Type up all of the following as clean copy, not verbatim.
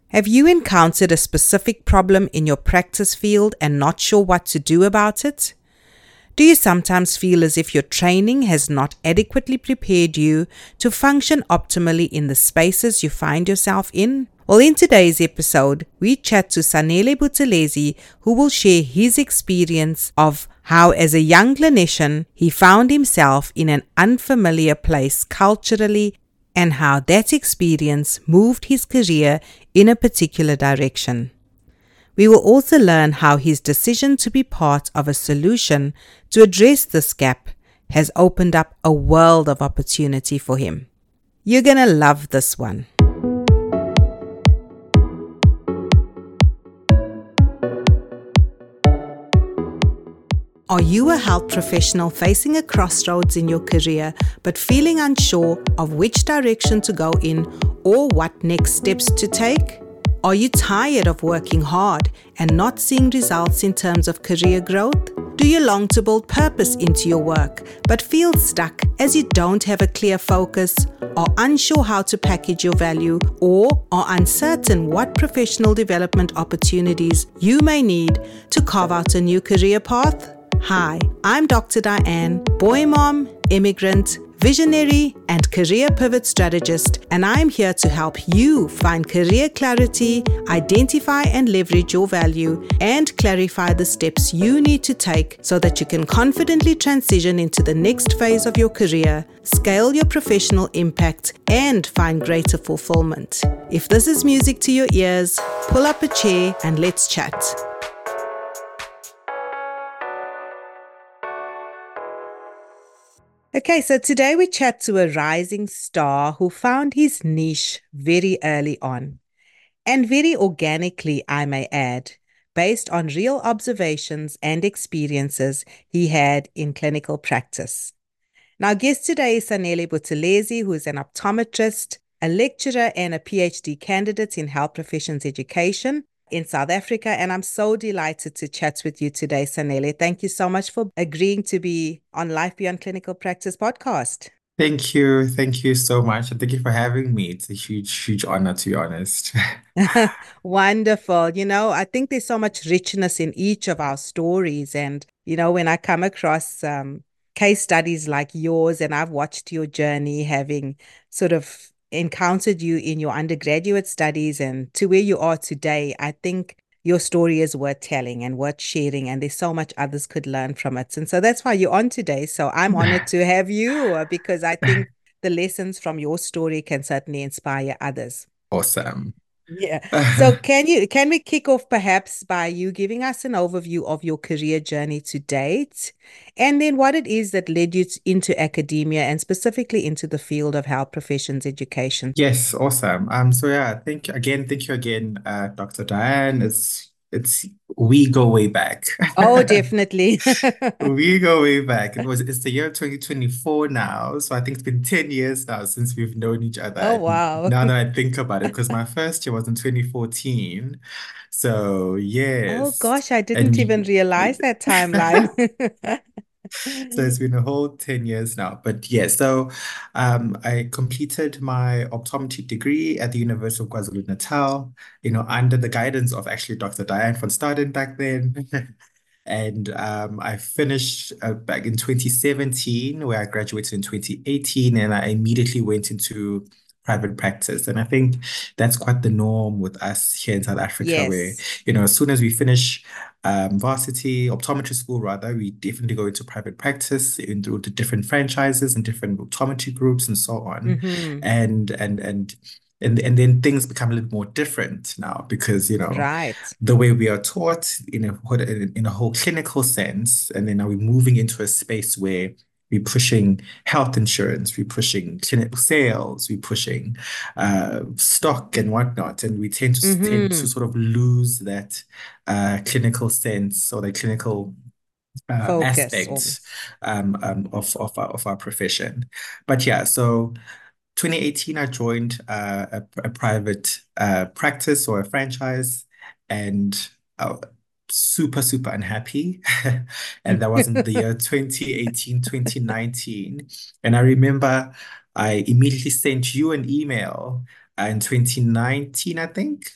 Have you encountered a specific problem in your practice field and not sure what to do about it? Do you sometimes feel as if your training has not adequately prepared you to function optimally in the spaces you find yourself in? Well, in today's episode, we chat to Sanele Buthelezi, who will share his experience of how, as a young clinician, he found himself in an unfamiliar place culturally and how that experience moved his career in a particular direction. We will also learn how his decision to be part of a solution to address this gap has opened up a world of opportunity for him. You're going to love this one. Are you a health professional facing a crossroads in your career but feeling unsure of which direction to go in or what next steps to take? Are you tired of working hard and not seeing results in terms of career growth? Do you long to build purpose into your work but feel stuck as you don't have a clear focus, are unsure how to package your value, or are uncertain what professional development opportunities you may need to carve out a new career path? Hi, I'm Dr. Diane, boy mom, immigrant, visionary, and career pivot strategist, and I'm here to help you find career clarity, identify and leverage your value, and clarify the steps you need to take so that you can confidently transition into the next phase of your career, scale your professional impact, and find greater fulfillment. If this is music to your ears, pull up a chair and let's chat. Okay, so today we chat to a rising star who found his niche very early on, and very organically, I may add, based on real observations and experiences he had in clinical practice. Now, guest today is Sanele Buthelezi, who is an optometrist, a lecturer, and a PhD candidate in health professions education in South Africa, and I'm so delighted to chat with you today, Sanele. Thank you so much for agreeing to be on Life Beyond Clinical Practice podcast. Thank you. Thank you so much. And thank you for having me. It's a huge, huge honor, to be honest. Wonderful. I think there's so much richness in each of our stories. And, when I come across case studies like yours, and I've watched your journey having sort of encountered you in your undergraduate studies and to where you are today, I think your story is worth telling and worth sharing, and there's so much others could learn from it. And so that's why you're on today. So I'm honored to have you because I think the lessons from your story can certainly inspire others. Awesome. Yeah. So can we kick off perhaps by you giving us an overview of your career journey to date, and then what it is that led you into academia and specifically into the field of health professions education? Yes, awesome. So yeah, thank you again, Dr. Diane. It's we go way back. Oh, definitely. We go way back. It's the year 2024 now, so I think it's been 10 years now since we've known each Oh, other. wow. Now that I think about it, because my first year was in 2014. So Oh yes. gosh, I And didn't even realize that timeline. So it's been a whole 10 years now. But yeah, so I completed my optometry degree at the University of KwaZulu-Natal, under the guidance of actually Dr. Diane van Staden back then. And I finished back in 2017, where I graduated in 2018, and I immediately went into private practice. And I think that's quite the norm with us here in South Africa, where, Yes. as soon as we finish varsity, optometry school rather, we definitely go into private practice through the different franchises and different optometry groups and so on. Mm-hmm. And and and and then things become a little more different now because, Right. the way we are taught in a whole clinical sense, and then now we're moving into a space where we're pushing health insurance, we're pushing clinical sales, we're pushing stock and whatnot, and we tend to Mm-hmm. sort of lose that clinical sense or the clinical Focus aspect almost. of our profession. But yeah, so 2018, I joined a private practice or a franchise, and super, super unhappy. And that was in the year 2018, 2019. And I remember I immediately sent you an email in 2019, I think.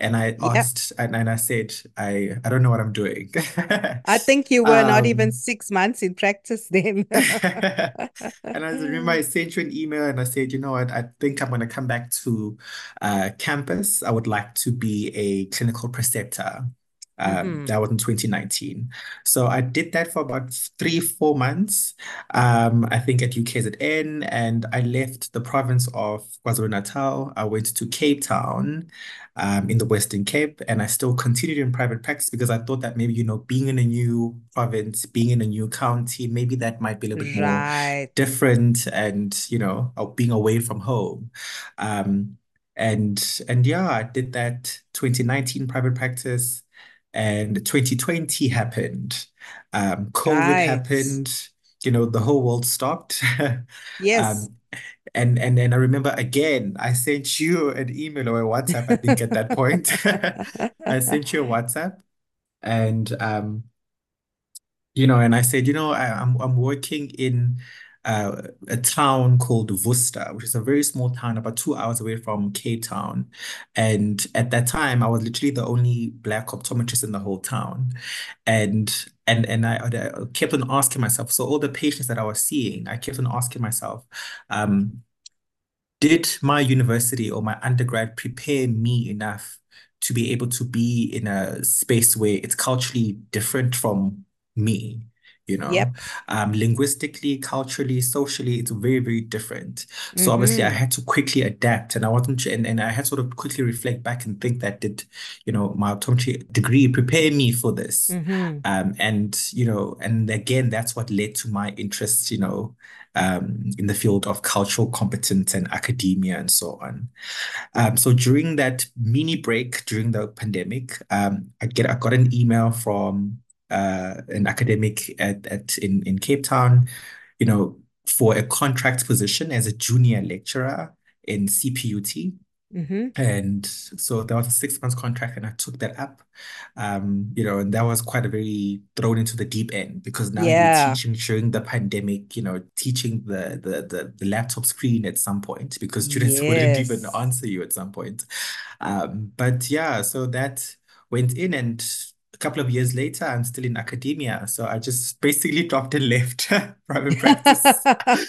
And I Yeah. asked, and I said, I don't know what I'm doing. I think you were not even Um, 6 months in practice then. and I remember I sent you an email and I said, you know what, I think I'm going to come back to campus. I would like to be a clinical preceptor. Mm-hmm. That was in 2019. So I did that for about 3, 4 months, I think at UKZN, and I left the province of KwaZulu-Natal. I went to Cape Town, in the Western Cape, and I still continued in private practice because I thought that maybe, being in a new province, being in a new county, maybe that might be a little bit more Right. different and, being away from home. Um, and yeah, I did that 2019 private practice, and 2020 happened. COVID Right. happened, the whole world stopped. Yes. Um, and then I remember again, I sent you an email or a WhatsApp, I think at that point. I sent you a WhatsApp, and and I said, I'm working in a town called Worcester, which is a very small town about 2 hours away from Cape Town. And at that time, I was literally the only black optometrist in the whole town. And I kept on asking myself, so all the patients that I was seeing, I kept on asking myself, um, did my university or my undergrad prepare me enough to be able to be in a space where it's culturally different from me? You know, Yep. linguistically, culturally, socially, it's very, very different. So obviously, I Mm-hmm. had to quickly adapt, and I wasn't, and I had to sort of quickly reflect back and think that did, my optometry degree prepare me for this? Mm-hmm. And again, that's what led to my interest, in the field of cultural competence and academia and so on. So during that mini break during the pandemic, I got an email from an academic in Cape Town, for a contract position as a junior lecturer in CPUT. Mm-hmm. And so that was a 6 months contract, and I took that up. And that was quite a very thrown into the deep end because now you're Yeah. teaching during the pandemic, teaching the laptop screen at some point because students wouldn't even Yes. answer you at some point. But yeah, so that went in, and a couple of years later, I'm still in academia. So I just basically dropped and left private practice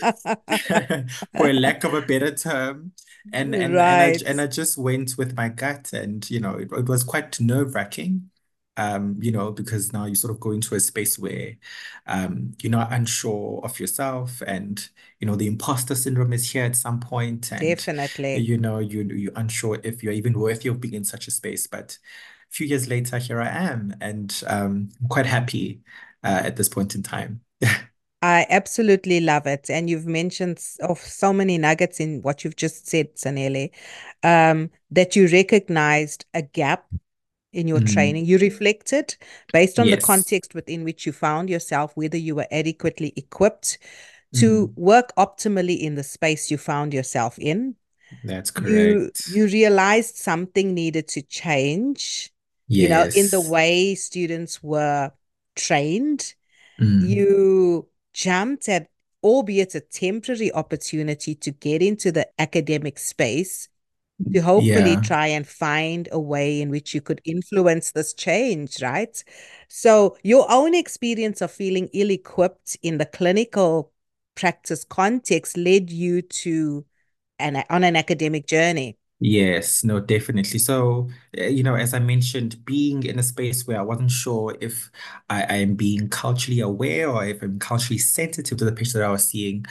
for a lack of a better term. And I Right. just went with my gut, and it was quite nerve-wracking, because now you sort of go into a space where you're not unsure of yourself, and the imposter syndrome is here at some point, and Definitely. you're unsure if you're even worthy of being in such a space. But a few years later, here I am, and I'm quite happy at this point in time. I absolutely love it. And you've mentioned of so many nuggets in what you've just said, Sanele, that you recognized a gap in your Mm, training. You reflected based on the yes. context within which you found yourself, whether you were adequately equipped to Mm, work optimally in the space you found yourself in. that's You correct. realized something needed to change, in the Yes. way students were trained. Mm, You jumped at, albeit a temporary opportunity to get into the academic space to hopefully yeah. try and find a way in which you could influence this change, right? So, your own experience of feeling ill equipped in the clinical practice context led you to on an academic journey. Yes, no, definitely. So, as I mentioned, being in a space where I wasn't sure if I am being culturally aware or if I'm culturally sensitive to the patient that I was seeing,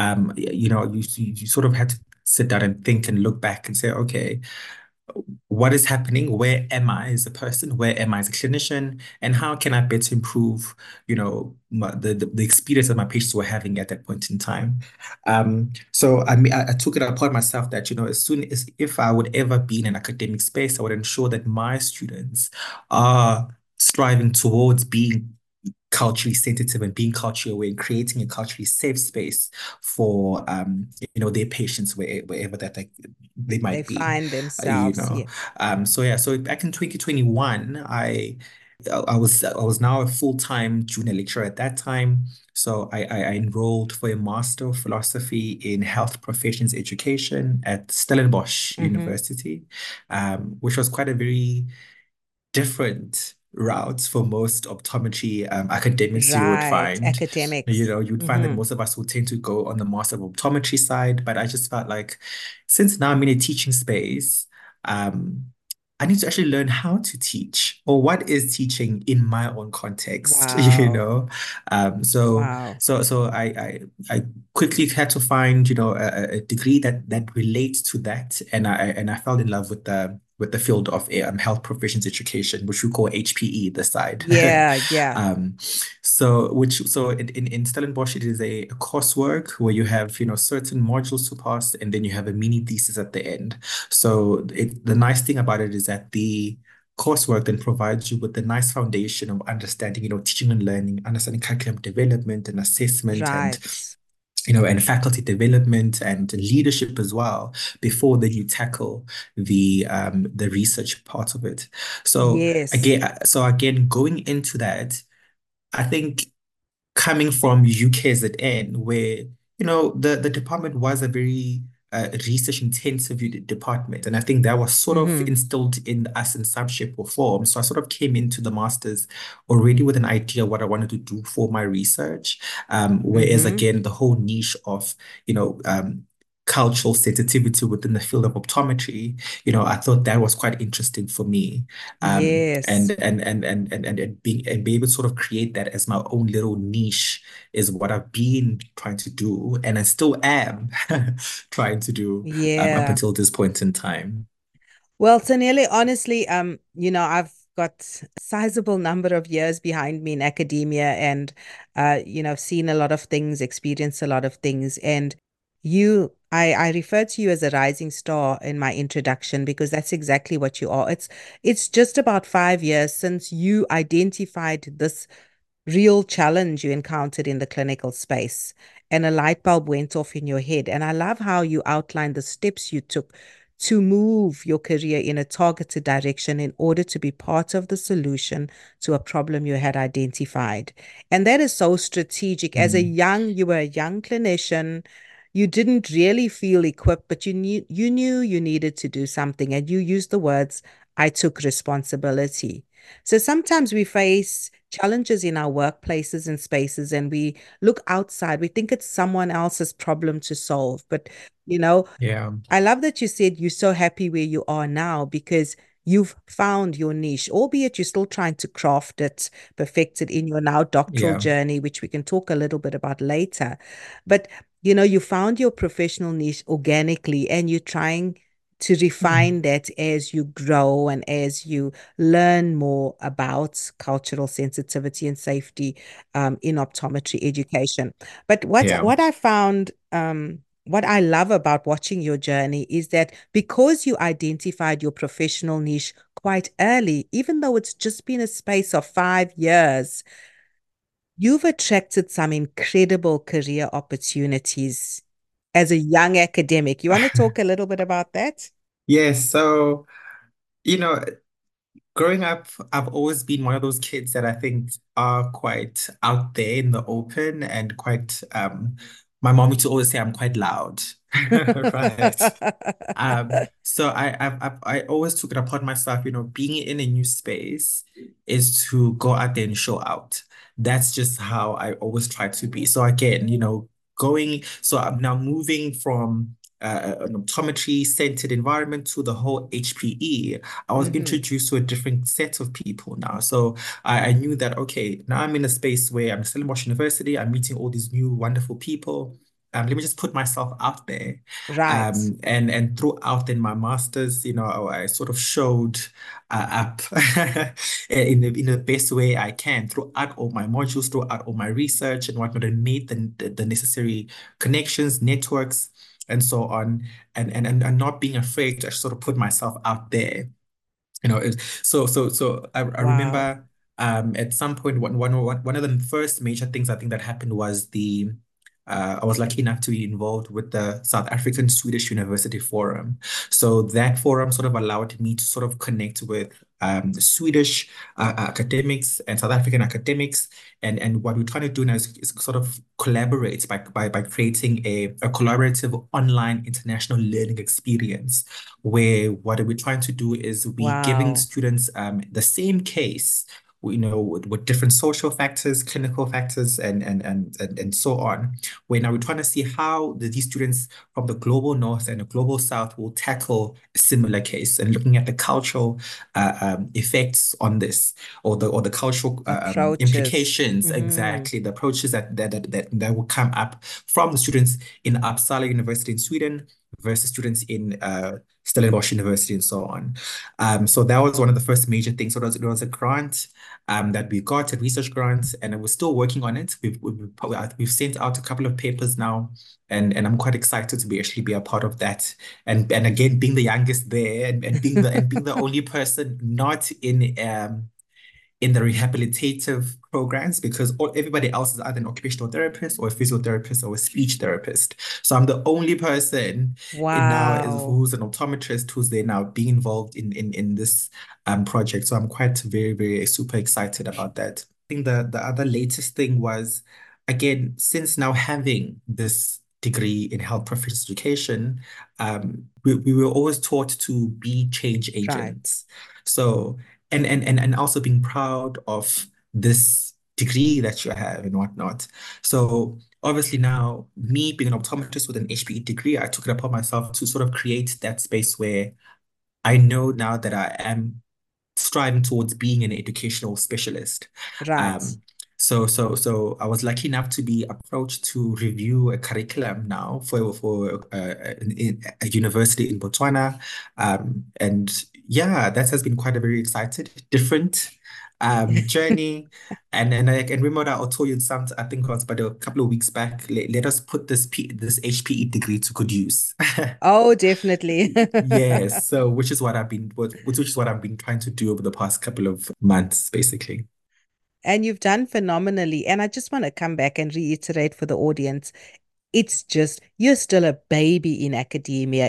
you sort of had to sit down and think and look back and say, okay, what is happening? Where am I as a person? Where am I as a clinician? And how can I better improve, the experience that my patients were having at that point in time? So I mean, I took it upon myself that, as soon as if I would ever be in an academic space, I would ensure that my students are striving towards being culturally sensitive and being culturally aware and creating a culturally safe space for their patients wherever that they They might be find you themselves. know Yes. so yeah, so back in 2021, I was now a full-time junior lecturer at that time. So I enrolled for a Master of Philosophy in Health Professions Education at Stellenbosch Mm-hmm. University, which was quite a very different routes for most optometry academics you would Right. find. Academics. You'd find that Mm-hmm. most of us would tend to go on the Master of Optometry side, but I just felt like since now I'm in a teaching space, um, I need to actually learn how to teach or what is teaching in my own context, Wow. Um, so Wow. so I quickly had to find, a degree that relates to that, and I fell in love with the field of health professions education, which we call HPE this side. Yeah, yeah. Um, so in Stellenbosch, it is a coursework where you have, certain modules to pass, and then you have a mini thesis at the end. So the nice thing about it is that the coursework then provides you with the nice foundation of understanding, teaching and learning, understanding curriculum development and assessment and Right. and faculty development and leadership as well before then you tackle the research part of it. So Yes. again, going into that, I think coming from UKZN, where the department was a very research intensive department, and I think that was sort of Mm-hmm. instilled in us in some shape or form. So I sort of came into the masters already with an idea what I wanted to do for my research. Whereas Mm-hmm. again, the whole niche of you know cultural sensitivity within the field of optometry, I thought that was quite interesting for me. And Yes. be able to sort of create that as my own little niche is what I've been trying to do, and I still am trying to do up Yeah. until this point in time. Well, Tanele, honestly, I've got a sizable number of years behind me in academia and, I've seen a lot of things, experienced a lot of things. And I refer to you as a rising star in my introduction because that's exactly what you are. It's just about 5 years since you identified this real challenge you encountered in the clinical space and a light bulb went off in your head. And I love how you outlined the steps you took to move your career in a targeted direction in order to be part of the solution to a problem you had identified. And that is so strategic. Mm, You were a young clinician. You didn't really feel equipped, but you knew you needed to do something, and you used the words, I took responsibility. So sometimes we face challenges in our workplaces and spaces and we look outside. We think it's someone else's problem to solve. But, you know, yeah, I love that you said you're so happy where you are now because you've found your niche, albeit you're still trying to craft it, perfect it in your now doctoral yeah, journey, which we can talk a little bit about later. But, you found your professional niche organically and you're trying to mm, refine that as you grow and as you learn more about cultural sensitivity and safety in optometry education. But what yeah, what I found what I love about watching your journey is that because you identified your professional niche quite early, even though it's just been a space of 5 years, you've attracted some incredible career opportunities as a young academic. You want to talk a little bit about that? yes. So you know, growing up, I've always been one of those kids that I think are quite out there in the open and quite my mom used to always say I'm quite loud. Right. So I always took it upon myself, being in a new space is to go out there and show out. That's just how I always try to be. So again, so I'm now moving from an optometry centered environment to the whole HPE. I was Hmm. introduced to a different set of people now. So I knew that, okay, now I'm in a space where I'm still in Stellenbosch University, I'm meeting all these new wonderful people. Let me just put myself out there. Right. And throughout in my masters, I sort of showed up in the best way I can throughout all my modules, throughout all my research and whatnot, and made the necessary connections, networks, and so on, and not being afraid to sort of put myself out there. So I Wow. remember at some point one of the first major things I think that happened was the I was lucky enough to be involved with the South African Swedish University Forum. So that forum sort of allowed me to sort of connect with the Swedish academics and South African academics. And what we're trying to do now is sort of collaborate by creating a collaborative online international learning experience where what we're trying to do is we giving Wow. students the same case, with different social factors, clinical factors, and so on. Where now we're trying to see how these students from the global north and the global south will tackle a similar case, and looking at the cultural effects on this, or the cultural Approaches. implications, Hmm. exactly the approaches that will come up from the students in Uppsala University in Sweden versus students in Stellenbosch University and so on. So that was one of the first major things. So there was a grant that we got, a research grant, and we're still working on it. We've sent out a couple of papers now, and I'm quite excited to actually be a part of that. And again, being the youngest there, and being the only person not in the rehabilitative programs, because everybody else is either an occupational therapist or a physiotherapist or a speech therapist. So I'm the only person Wow. who's an optometrist who's there now being involved in this project. So I'm quite very, very super excited about that. I think the other latest thing was, again, since now having this degree in health professions education, we were always taught to be change Right. agents. So and also being proud of this degree that you have and whatnot. So obviously now, me being an optometrist with an HPE degree, I took it upon myself to sort of create that space where I know now that I am striving towards being an educational specialist. Right. Um, so I was lucky enough to be approached to review a curriculum now for a university in Botswana, and yeah, that has been quite a very excited, different journey. And I can remember that I told you some, I think it was about a couple of weeks back. Let us put this HPE degree to good use. Oh, definitely. Yes, so which is what I've been trying to do over the past couple of months, basically. And you've done phenomenally. And I just want to come back and reiterate for the audience, it's just you're still a baby in academia.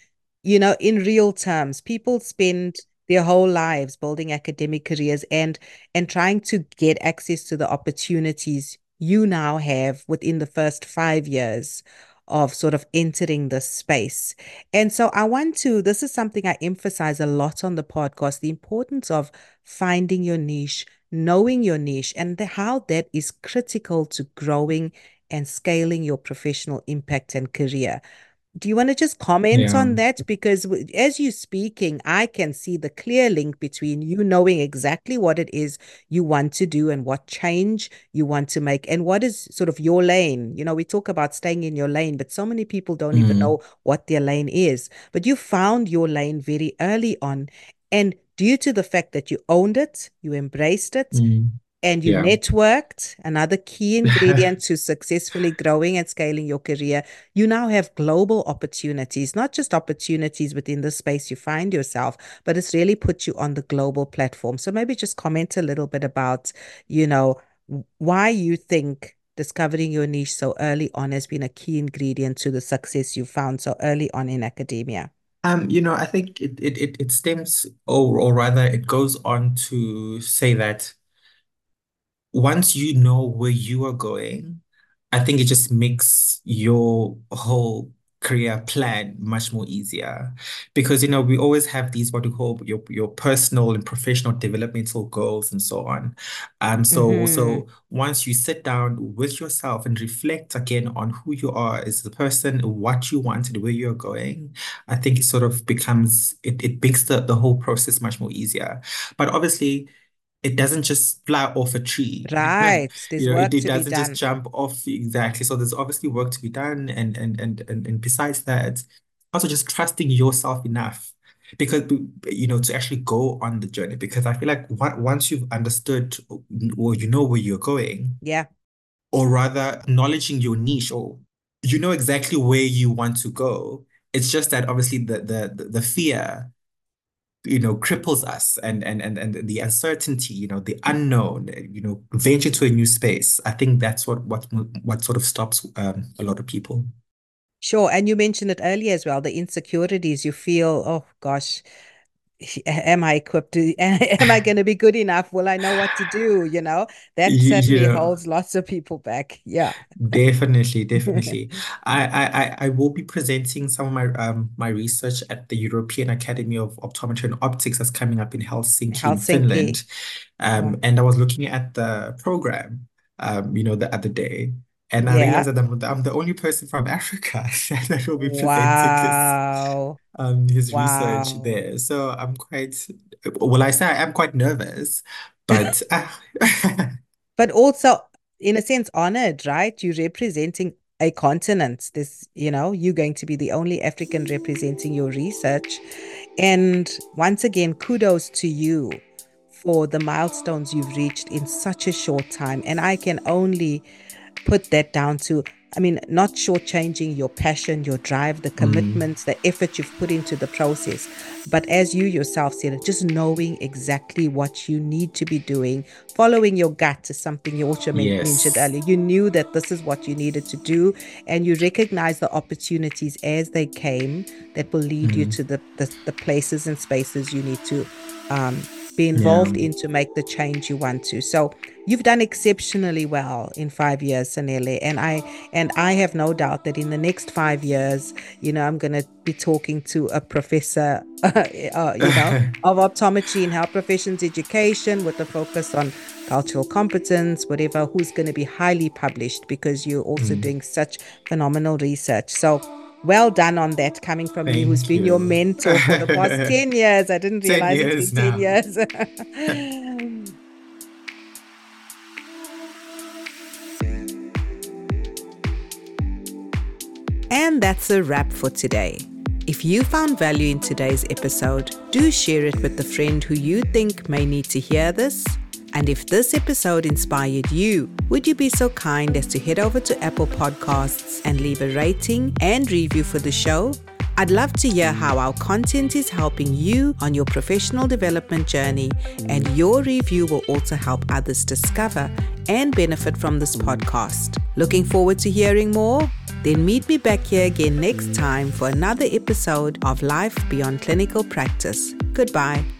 In real terms, people spend their whole lives building academic careers and trying to get access to the opportunities you now have within the first 5 years of sort of entering this space. And so this is something I emphasize a lot on the podcast, the importance of finding your niche, knowing your niche, and how that is critical to growing and scaling your professional impact and career. Do you want to just comment Yeah. on that? Because as you're speaking, I can see the clear link between you knowing exactly what it is you want to do and what change you want to make and what is sort of your lane. We talk about staying in your lane, but so many people don't even Mm, know what their lane is. But you found your lane very early on. And due to the fact that you owned it, you embraced it, mm, and you yeah. networked, another key ingredient to successfully growing and scaling your career. You now have global opportunities, not just opportunities within the space you find yourself, but it's really put you on the global platform. So maybe just comment a little bit about, you know, why you think discovering your niche so early on has been a key ingredient to the success you found so early on in academia. I think it stems, or rather it goes on to say that once you know where you are going, I think it just makes your whole career plan much more easier. Because, we always have these what we call your personal and professional developmental goals and so on. So Mm-hmm. so once you sit down with yourself and reflect again on who you are as the person, what you want and where you're going, I think it sort of becomes it makes the whole process much more easier. But obviously it doesn't just fly off a tree. Right. There's It, work it to be doesn't just done. jump off exactly. So there's obviously work to be done, and besides that, also just trusting yourself enough because to actually go on the journey. Because I feel like once you've understood or you know where you're going, Yeah. or rather acknowledging your niche, or you know exactly where you want to go. It's just that obviously the fear cripples us, and the uncertainty, the unknown, venture to a new space. I think that's what sort of stops a lot of people. Sure. And you mentioned it earlier as well, the insecurities you feel, oh gosh, am I equipped to, am I going to be good enough? Will I know what to do? That You, you certainly know, holds lots of people back. Yeah. Definitely, definitely. I will be presenting some of my research at the European Academy of Optometry and Optics that's coming up in Helsinki, in Helsinki. Finland. Yeah. And I was looking at the program, the other day, and I Yeah. realized that I'm the only person from Africa that will be presenting Wow. his research Wow. there. So I'm well, I say I am quite nervous, but But also, in a sense, honored, right? You're representing a continent. You're going to be the only African representing your research. And once again, kudos to you for the milestones you've reached in such a short time. And I can only put that down to, not shortchanging your passion, your drive, the Mm, commitments, the effort you've put into the process. But as you yourself said, just knowing exactly what you need to be doing, following your gut is something you also mentioned yes. earlier. You knew that this is what you needed to do, and you recognize the opportunities as they came that will lead you Mm, to the places and spaces you need to be yeah. involved in to make the change you want to. So you've done exceptionally well in 5 years, Sanele, and I have no doubt that in the next 5 years, I'm going to be talking to a professor, of optometry and health professions education with a focus on cultural competence, whatever, who's going to be highly published because you're also Mm, doing such phenomenal research. So well done on that, coming from me, who's thank been your you. mentor for the past 10 years. I didn't 10 realize it's been years 10 now. years. And that's a wrap for today. If you found value in today's episode, do share it with a friend who you think may need to hear this. And if this episode inspired you, would you be so kind as to head over to Apple Podcasts and leave a rating and review for the show? I'd love to hear how our content is helping you on your professional development journey, and your review will also help others discover and benefit from this podcast. Looking forward to hearing more? Then meet me back here again next time for another episode of Life Beyond Clinical Practice. Goodbye.